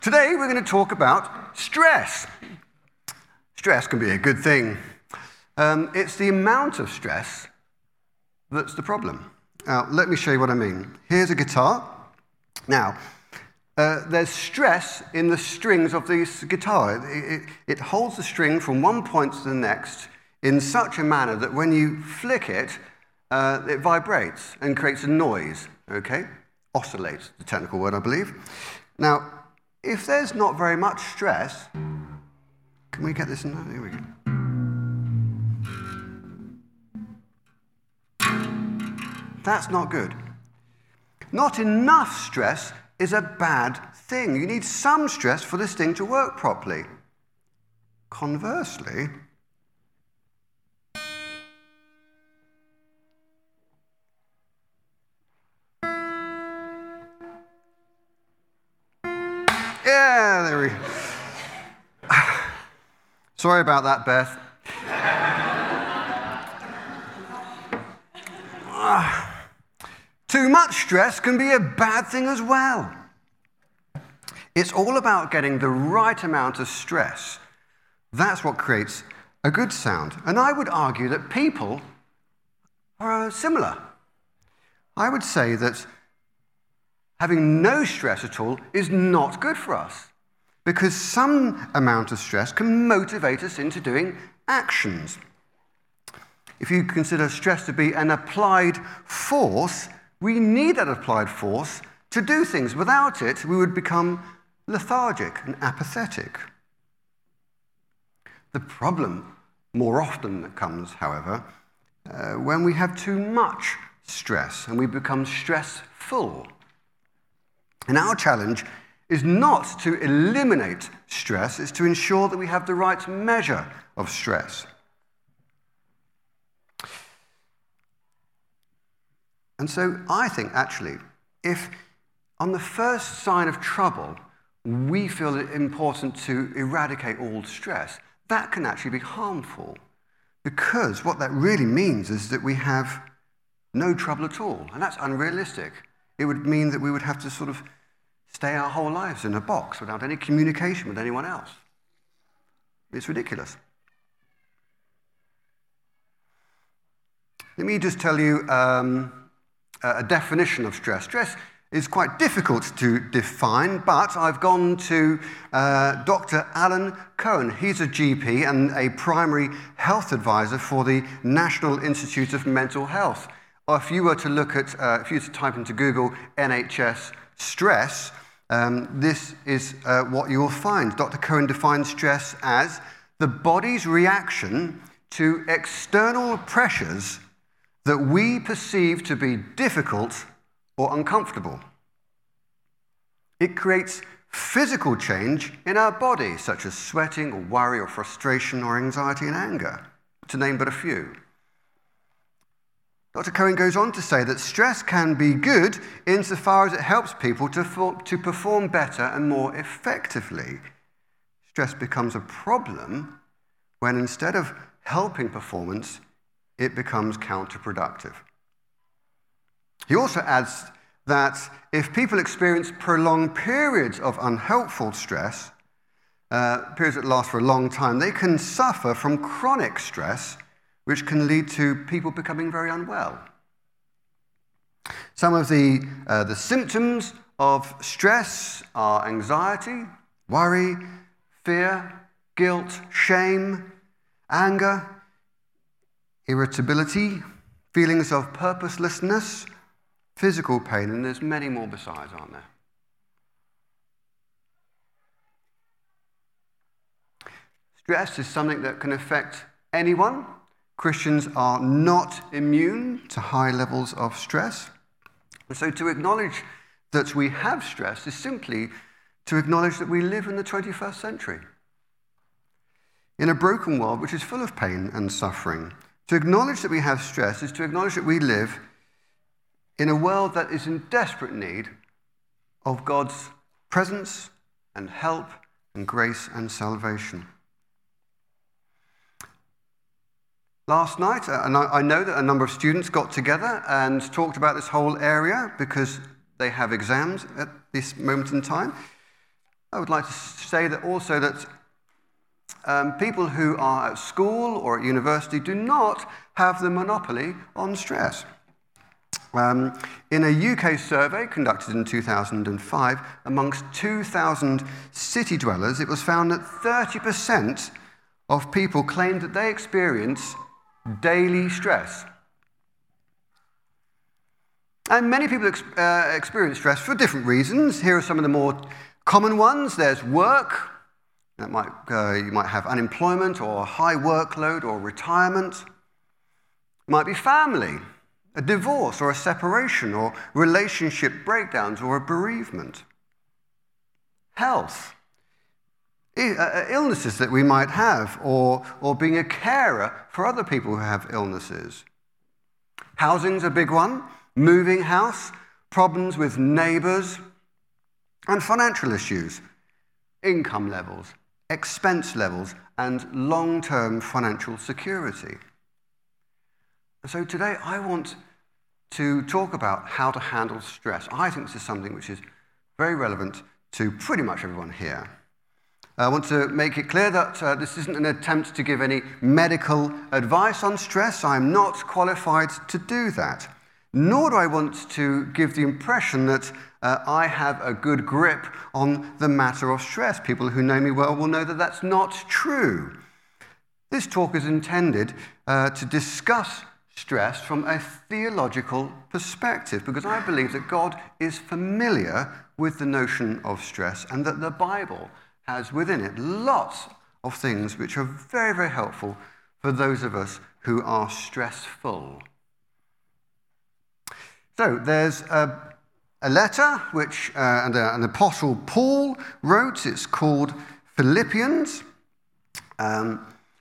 Today we're going to talk about stress. Stress can be a good thing. It's the amount of stress that's the problem. Now, let me show you what I mean. Here's a guitar. Now, there's stress in the strings of this guitar. It holds the string from one point to the next in such a manner that when you flick it, it vibrates and creates a noise, okay? Oscillates, the technical word, I believe. Now, if there's not very much stress, can we get this in there? Here we go. That's not good. Not enough stress is a bad thing. You need some stress for this thing to work properly. Conversely, yeah, there we go. Sorry about that, Beth. Too much stress can be a bad thing as well. It's all about getting the right amount of stress. That's what creates a good sound. And I would argue that people are similar. I would say that having no stress at all is not good for us, because some amount of stress can motivate us into doing actions. If you consider stress to be an applied force, we need that applied force to do things. Without it, we would become lethargic and apathetic. The problem more often comes, however, when we have too much stress and we become stressful. And our challenge is not to eliminate stress, it's to ensure that we have the right measure of stress. And so I think, actually, if on the first sign of trouble, we feel it important to eradicate all stress, that can actually be harmful, because what that really means is that we have no trouble at all, and that's unrealistic. It would mean that we would have to sort of stay our whole lives in a box without any communication with anyone else. It's ridiculous. Let me just tell you a definition of stress. Stress is quite difficult to define, but I've gone to Dr. Alan Cohen. He's a GP and a primary health advisor for the National Institute of Mental Health. Or if you were to look at, if you were to type into Google NHS stress, this is what you will find. Dr. Cohen defines stress as the body's reaction to external pressures that we perceive to be difficult or uncomfortable. It creates physical change in our body, such as sweating or worry or frustration or anxiety and anger, to name but a few. Dr. Cohen goes on to say that stress can be good insofar as it helps people to perform better and more effectively. Stress becomes a problem when instead of helping performance, it becomes counterproductive. He also adds that if people experience prolonged periods of unhelpful stress, periods that last for a long time, they can suffer from chronic stress, which can lead to people becoming very unwell. Some of the symptoms of stress are anxiety, worry, fear, guilt, shame, anger, irritability, feelings of purposelessness, physical pain, and there's many more besides, aren't there? Stress is something that can affect anyone. Christians are not immune to high levels of stress. And so to acknowledge that we have stress is simply to acknowledge that we live in the 21st century, in a broken world which is full of pain and suffering. To acknowledge that we have stress is to acknowledge that we live in a world that is in desperate need of God's presence and help and grace and salvation. Last night, and I know that a number of students got together and talked about this whole area because they have exams at this moment in time. I would like to say that also that people who are at school or at university do not have the monopoly on stress. In a UK survey conducted in 2005 amongst 2,000 city dwellers, it was found that 30% of people claimed that they experience daily stress. And many people experience stress for different reasons. Here are some of the more common ones. There's work. You might have unemployment or a high workload or retirement. It might be family, a divorce or a separation or relationship breakdowns or a bereavement. Health, illnesses that we might have, or being a carer for other people who have illnesses. Housing's a big one. Moving house, problems with neighbours, and financial issues, income levels, expense levels, and long-term financial security. So today I want to talk about how to handle stress. I think this is something which is very relevant to pretty much everyone here. I want to make it clear that this isn't an attempt to give any medical advice on stress. I'm not qualified to do that. Nor do I want to give the impression that I have a good grip on the matter of stress. People who know me well will know that that's not true. This talk is intended to discuss stress from a theological perspective, because I believe that God is familiar with the notion of stress and that the Bible has within it lots of things which are very, very helpful for those of us who are stressful. So there's a letter which an apostle Paul wrote. It's called Philippians. And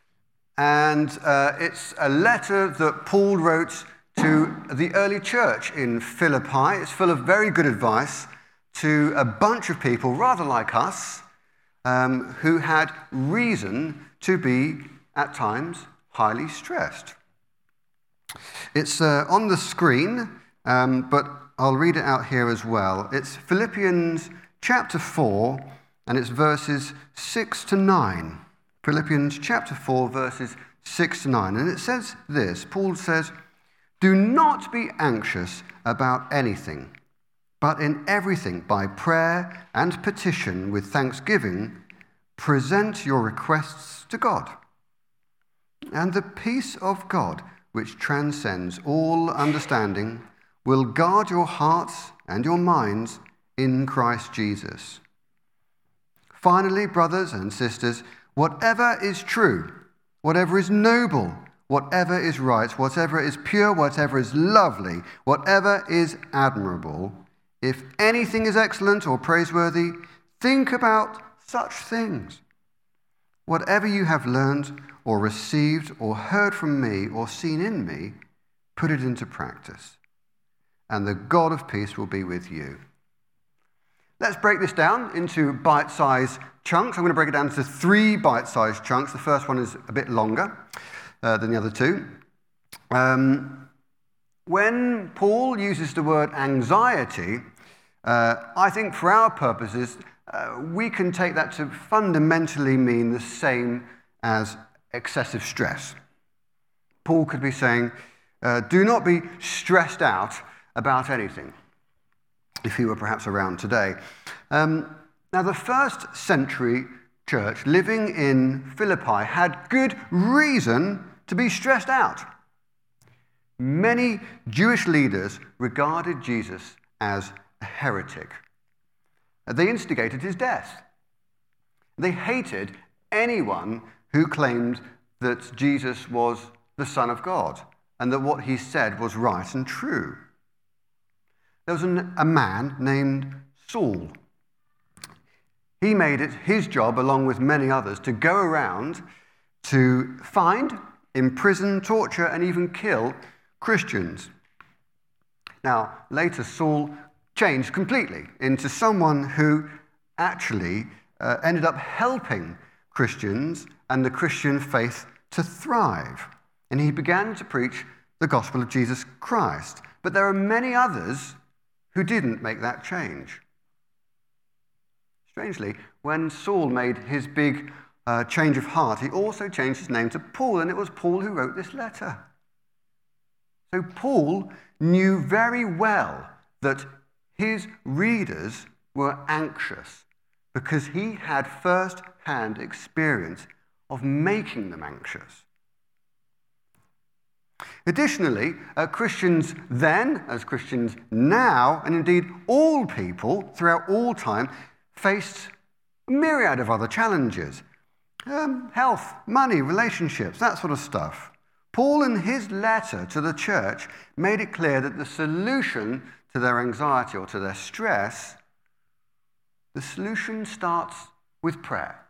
it's a letter that Paul wrote to the early church in Philippi. It's full of very good advice to a bunch of people, rather like us, who had reason to be, at times, highly stressed. It's on the screen. But I'll read it out here as well. It's Philippians chapter 4, and it's verses 6 to 9. Philippians chapter 4, verses 6 to 9. And it says this, Paul says, "Do not be anxious about anything, but in everything by prayer and petition with thanksgiving, present your requests to God. And the peace of God, which transcends all understanding, will guard your hearts and your minds in Christ Jesus. Finally, brothers and sisters, whatever is true, whatever is noble, whatever is right, whatever is pure, whatever is lovely, whatever is admirable, if anything is excellent or praiseworthy, think about such things. Whatever you have learned or received or heard from me or seen in me, put it into practice. And the God of peace will be with you." Let's break this down into bite-sized chunks. I'm going to break it down into 3 bite-sized chunks. The first one is a bit longer than the other 2. When Paul uses the word anxiety, I think for our purposes, we can take that to fundamentally mean the same as excessive stress. Paul could be saying, do not be stressed out about anything, if he were perhaps around today. Now, the first century church living in Philippi had good reason to be stressed out. Many Jewish leaders regarded Jesus as a heretic. They instigated his death. They hated anyone who claimed that Jesus was the Son of God and that what he said was right and true. There was a man named Saul. He made it his job, along with many others, to go around to find, imprison, torture, and even kill Christians. Now, later Saul changed completely into someone who actually ended up helping Christians and the Christian faith to thrive. And he began to preach the gospel of Jesus Christ. But there are many others who didn't make that change. Strangely, when Saul made his big change of heart, he also changed his name to Paul, and it was Paul who wrote this letter. So Paul knew very well that his readers were anxious because he had first-hand experience of making them anxious. Additionally, Christians then, as Christians now, and indeed all people throughout all time, faced a myriad of other challenges. Health, money, relationships, that sort of stuff. Paul, in his letter to the church, made it clear that the solution to their anxiety or to their stress, the solution starts with prayer.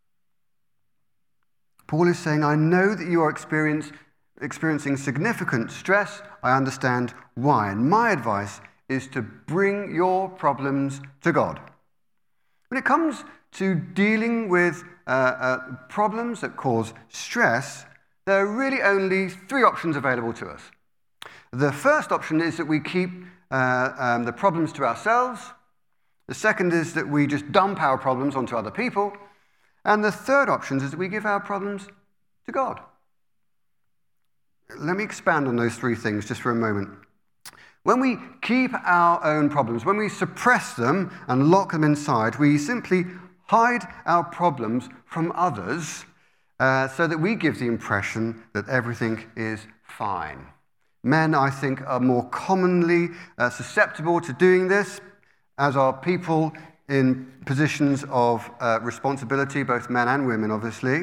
Paul is saying, I know that you are experiencing significant stress. I understand why. And my advice is to bring your problems to God. When it comes to dealing with problems that cause stress, there are really only three options available to us. The first option is that we keep the problems to ourselves. The second is that we just dump our problems onto other people. And the third option is that we give our problems to God. Let me expand on those three things just for a moment. When we keep our own problems, when we suppress them and lock them inside, we simply hide our problems from others so that we give the impression that everything is fine. Men, I think, are more commonly susceptible to doing this, as are people in positions of responsibility, both men and women, obviously.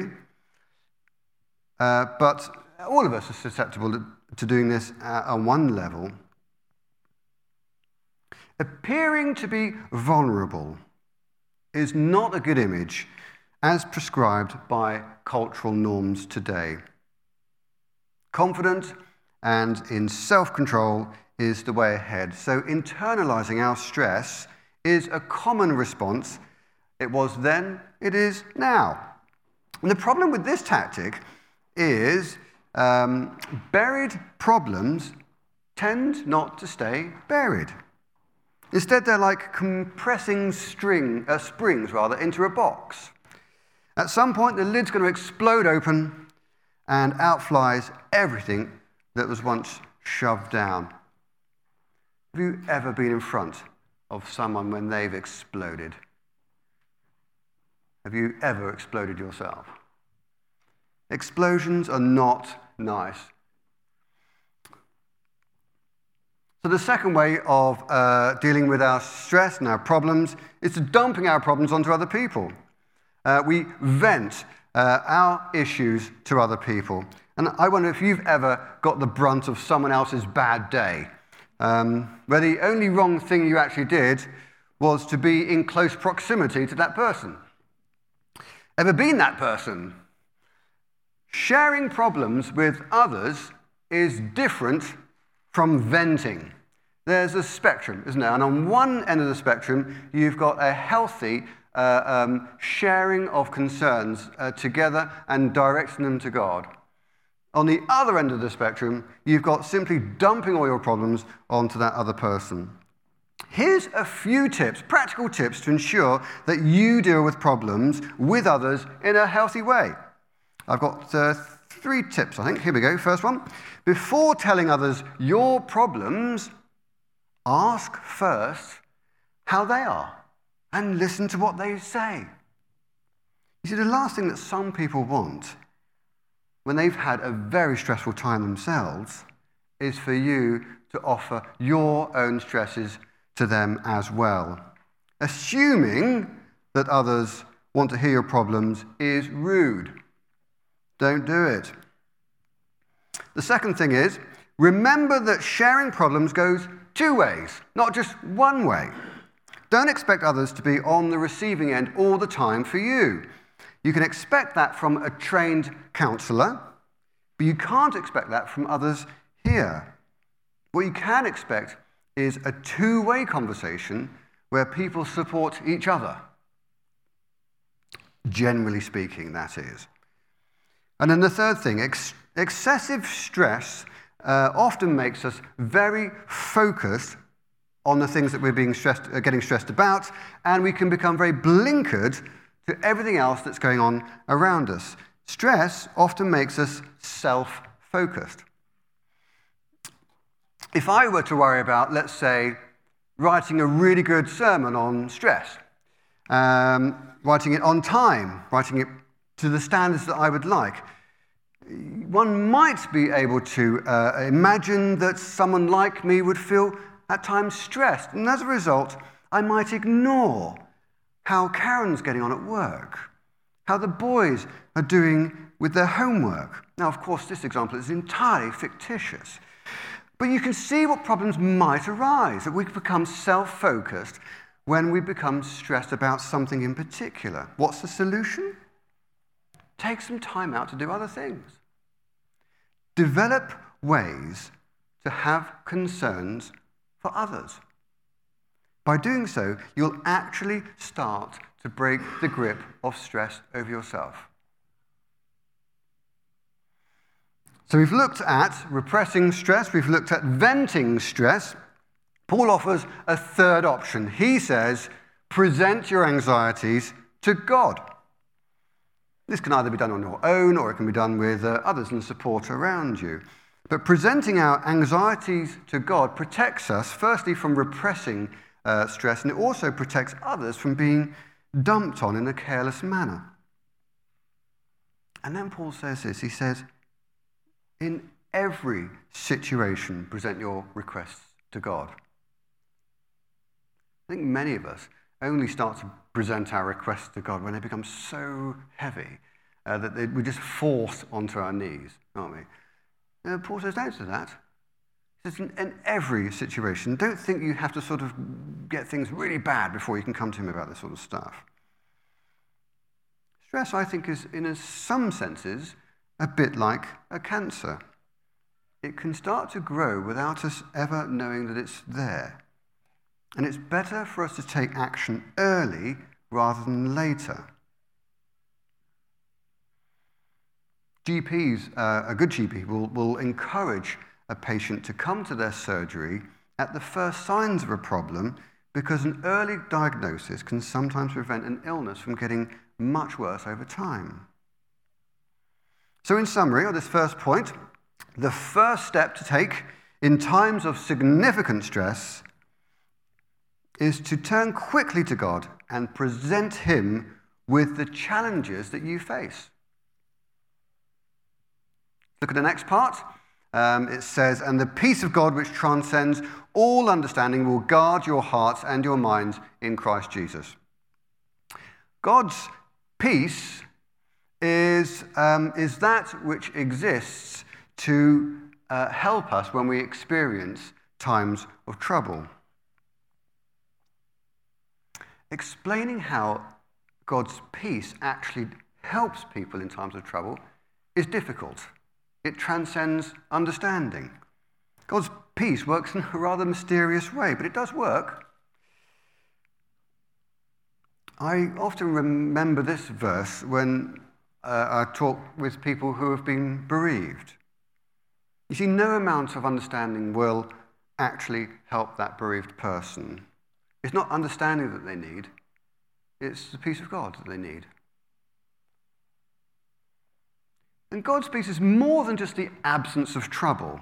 But all of us are susceptible to doing this on one level. Appearing to be vulnerable is not a good image as prescribed by cultural norms today. Confident and in self-control is the way ahead. So internalizing our stress is a common response. It was then, it is now. And the problem with this tactic is buried problems tend not to stay buried. Instead, they're like compressing springs into a box. At some point, the lid's going to explode open and out flies everything that was once shoved down. Have you ever been in front of someone when they've exploded? Have you ever exploded yourself? Explosions are not nice. So the second way of dealing with our stress and our problems is to dumping our problems onto other people. We vent our issues to other people. And I wonder if you've ever got the brunt of someone else's bad day, where the only wrong thing you actually did was to be in close proximity to that person. Ever been that person? Sharing problems with others is different from venting. There's a spectrum, isn't there? And on one end of the spectrum, you've got a healthy sharing of concerns together and directing them to God. On the other end of the spectrum, you've got simply dumping all your problems onto that other person. Here's a few tips, practical tips, to ensure that you deal with problems with others in a healthy way. I've got 3 tips, I think. Here we go. First one. Before telling others your problems, ask first how they are and listen to what they say. You see, the last thing that some people want when they've had a very stressful time themselves is for you to offer your own stresses to them as well. Assuming that others want to hear your problems is rude. Don't do it. The second thing is, remember that sharing problems goes 2 ways, not just one way. Don't expect others to be on the receiving end all the time for you. You can expect that from a trained counselor, but you can't expect that from others here. What you can expect is a 2-way conversation where people support each other. Generally speaking, that is. And then the third thing, excessive stress often makes us very focused on the things that we're getting stressed about, and we can become very blinkered to everything else that's going on around us. Stress often makes us self-focused. If I were to worry about, let's say, writing a really good sermon on stress, writing it on time, writing it to the standards that I would like, one might be able to imagine that someone like me would feel at times stressed, and as a result, I might ignore how Karen's getting on at work, how the boys are doing with their homework. Now, of course, this example is entirely fictitious, but you can see what problems might arise, that we become self-focused when we become stressed about something in particular. What's the solution? Take some time out to do other things. Develop ways to have concerns for others. By doing so, you'll actually start to break the grip of stress over yourself. So we've looked at repressing stress, we've looked at venting stress. Paul offers a third option. He says, present your anxieties to God. This can either be done on your own or it can be done with others and support around you. But presenting our anxieties to God protects us, firstly, from repressing stress, and it also protects others from being dumped on in a careless manner. And then Paul says this, he says, in every situation, present your requests to God. I think many of us only start to present our requests to God when they become so heavy that we just force onto our knees, aren't we? Paul says, don't do that. He says, in every situation, don't think you have to sort of get things really bad before you can come to him about this sort of stuff. Stress, I think, is, in some senses, a bit like a cancer. It can start to grow without us ever knowing that it's there. And it's better for us to take action early rather than later. GPs, a good GP, will encourage a patient to come to their surgery at the first signs of a problem because an early diagnosis can sometimes prevent an illness from getting much worse over time. So in summary, on this first point, the first step to take in times of significant stress is to turn quickly to God and present him with the challenges that you face. Look at the next part. It says, and the peace of God which transcends all understanding will guard your hearts and your minds in Christ Jesus. God's peace is that which exists to help us when we experience times of trouble. Explaining how God's peace actually helps people in times of trouble is difficult. It transcends understanding. God's peace works in a rather mysterious way, but it does work. I often remember this verse when I talk with people who have been bereaved. You see, no amount of understanding will actually help that bereaved person. It's not understanding that they need, it's the peace of God that they need. And God's peace is more than just the absence of trouble.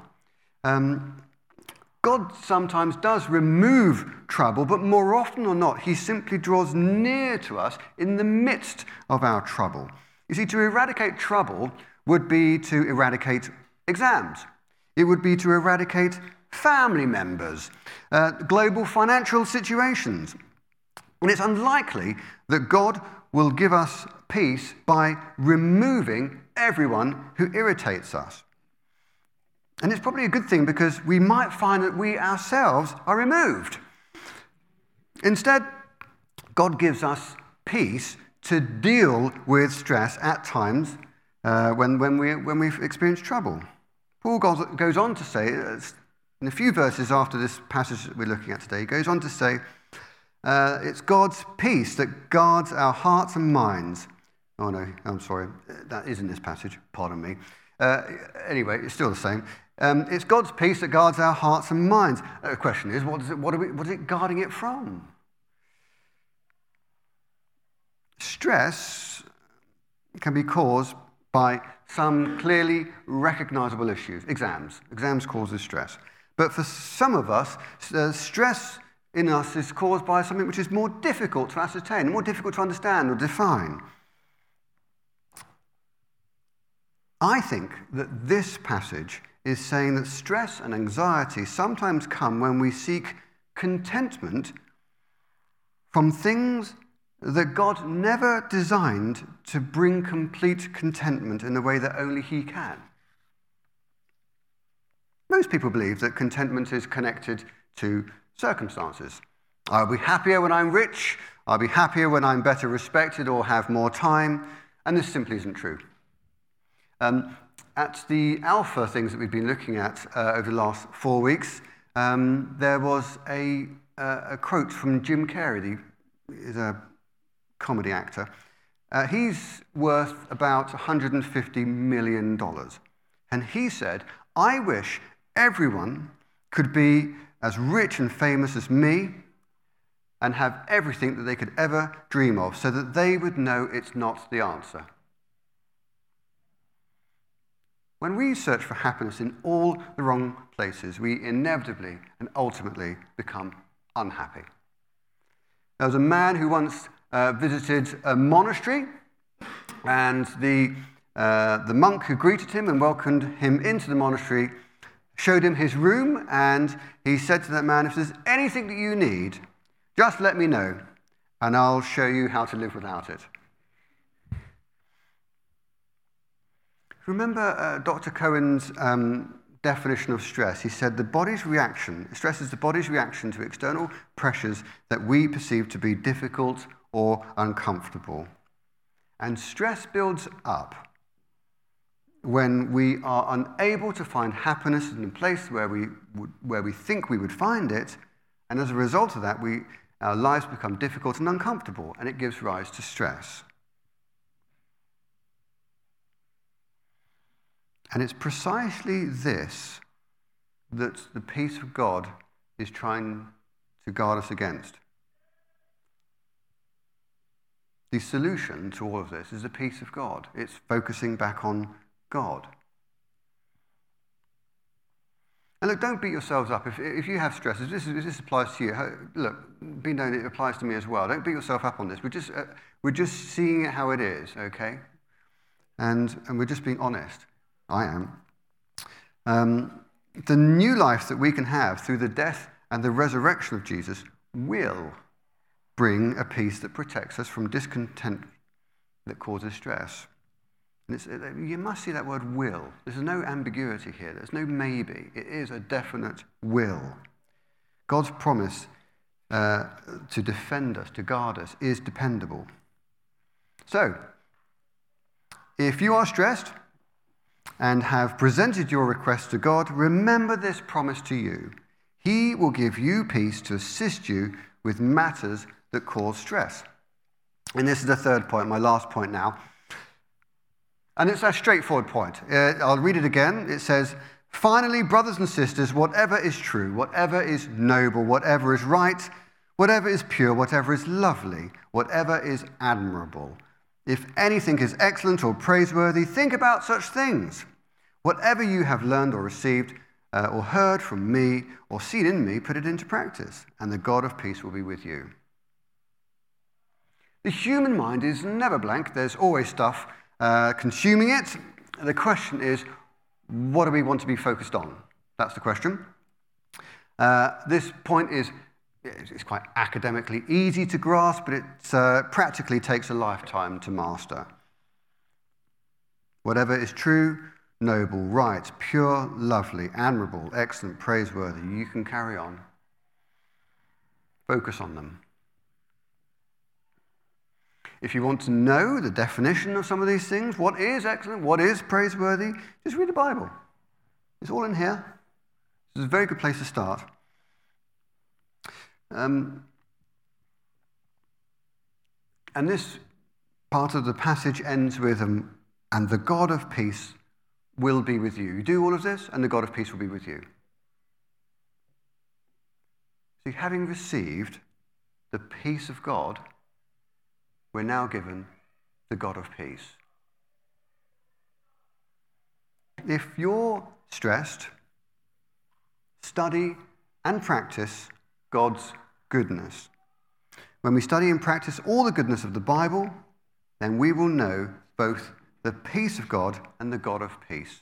God sometimes does remove trouble, but more often or not, he simply draws near to us in the midst of our trouble. You see, to eradicate trouble would be to eradicate exams. It would be to eradicate family members, global financial situations. And it's unlikely that God will give us peace by removing everyone who irritates us. And it's probably a good thing because we might find that we ourselves are removed. Instead, God gives us peace to deal with stress at times when we've experienced trouble. Paul goes on to say, in a few verses after this passage that we're looking at today, he goes on to say, it's God's peace that guards our hearts and minds. Oh no, I'm sorry, that isn't this passage, pardon me. Anyway, it's still the same. It's God's peace that guards our hearts and minds. The question is, what is it guarding it from? Stress can be caused by some clearly recognizable issues. Exams. Exams causes stress. But for some of us, stress in us is caused by something which is more difficult to ascertain, more difficult to understand or define. I think that this passage is saying that stress and anxiety sometimes come when we seek contentment from things that God never designed to bring complete contentment in the way that only He can. Most people believe that contentment is connected to circumstances. I'll be happier when I'm rich, I'll be happier when I'm better respected or have more time, and this simply isn't true. At the Alpha things that we've been looking at over the last 4 weeks, there was a quote from Jim Carrey, he's a comedy actor. He's worth about $150 million. And he said, "I wish everyone could be as rich and famous as me and have everything that they could ever dream of so that they would know it's not the answer." When we search for happiness in all the wrong places, we inevitably and ultimately become unhappy. There was a man who once visited a monastery, and the monk who greeted him and welcomed him into the monastery showed him his room, and he said to that man, "If there's anything that you need, just let me know, and I'll show you how to live without it." Remember Dr. Cohen's definition of stress? He said stress is the body's reaction to external pressures that we perceive to be difficult or uncomfortable. And stress builds up when we are unable to find happiness in a place where we think we would find it, and as a result of that, our lives become difficult and uncomfortable, and it gives rise to stress. And it's precisely this that the peace of God is trying to guard us against. The solution to all of this is the peace of God. It's focusing back on God. And look, don't beat yourselves up. If you have stress, if this applies to you, look, be known it applies to me as well. Don't beat yourself up on this. We're just seeing it how it is, okay? And we're just being honest. I am. The new life that we can have through the death and the resurrection of Jesus will bring a peace that protects us from discontent that causes stress. And you must see that word will. There's no ambiguity here. There's no maybe. It is a definite will. God's promise to defend us, to guard us, is dependable. So, if you are stressed and have presented your request to God, remember this promise to you. He will give you peace to assist you with matters that cause stress. And this is the third point, my last point now. And it's a straightforward point. I'll read it again. It says, "Finally, brothers and sisters, whatever is true, whatever is noble, whatever is right, whatever is pure, whatever is lovely, whatever is admirable, if anything is excellent or praiseworthy, think about such things. Whatever you have learned or received or heard from me or seen in me, put it into practice, and the God of peace will be with you." The human mind is never blank. There's always stuff consuming it. The question is, what do we want to be focused on? That's the question. This point it's quite academically easy to grasp, but it practically takes a lifetime to master. Whatever is true, noble, right, pure, lovely, admirable, excellent, praiseworthy, you can carry on. Focus on them. If you want to know the definition of some of these things, what is excellent, what is praiseworthy, just read the Bible. It's all in here. This is a very good place to start. And this part of the passage ends with, "and the God of peace will be with you. You do all of this, and the God of peace will be with you. See, having received the peace of God, we're now given the God of peace. If you're stressed, study and practice God's goodness. When we study and practice all the goodness of the Bible, then we will know both the peace of God and the God of peace.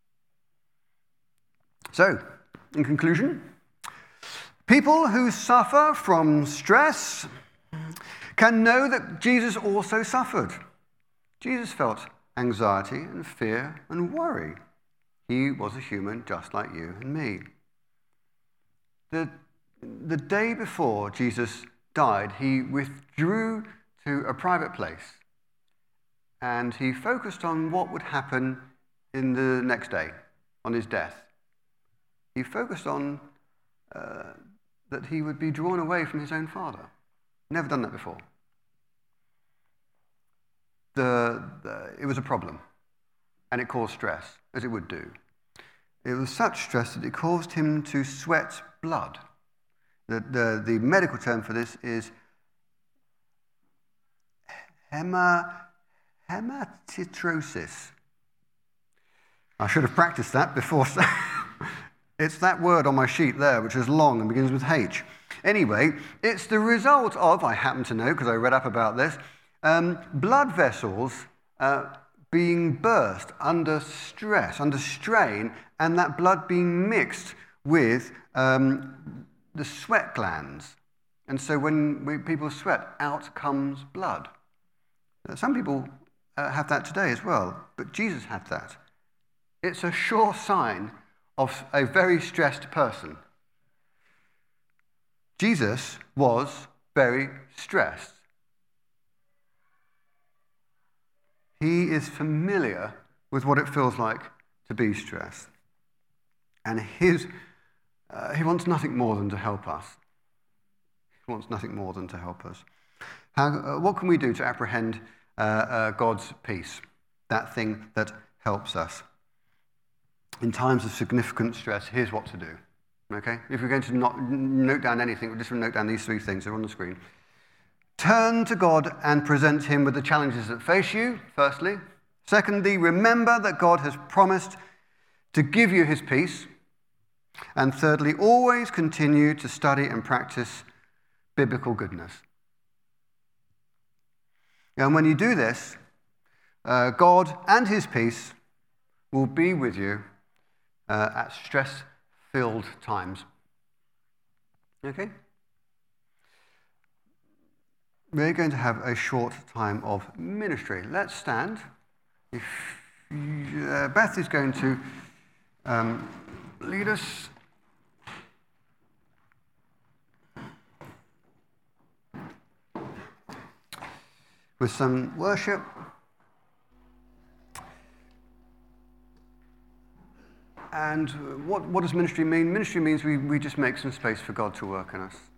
So, in conclusion, people who suffer from stress can know that Jesus also suffered. Jesus felt anxiety and fear and worry. He was a human just like you and me. The day before Jesus died, he withdrew to a private place and he focused on what would happen in the next day, on his death. He focused on that he would be drawn away from his own Father. Never done that before. It was a problem, and it caused stress, as it would do. It was such stress that it caused him to sweat blood. The medical term for this is hematitrosis. I should have practiced that before. It's that word on my sheet there, which is long and begins with H. Anyway, it's the result of, I happen to know because I read up about this, blood vessels being burst under stress, under strain, and that blood being mixed with the sweat glands. And so when people sweat, out comes blood. Some people have that today as well, but Jesus had that. It's a sure sign of a very stressed person. Jesus was very stressed. He is familiar with what it feels like to be stressed. And he wants nothing more than to help us. He wants nothing more than to help us. What can we do to apprehend God's peace, that thing that helps us? In times of significant stress, here's what to do. Okay? If you're going to not note down anything, we'll just note down these three things. They're on the screen. Turn to God and present him with the challenges that face you, firstly. Secondly, remember that God has promised to give you his peace. And thirdly, always continue to study and practice biblical goodness. And when you do this, God and his peace will be with you at stress-filled times. Okay? We're going to have a short time of ministry. Let's stand. Beth is going to lead us. With some worship. And what does ministry mean? Ministry means we just make some space for God to work in us.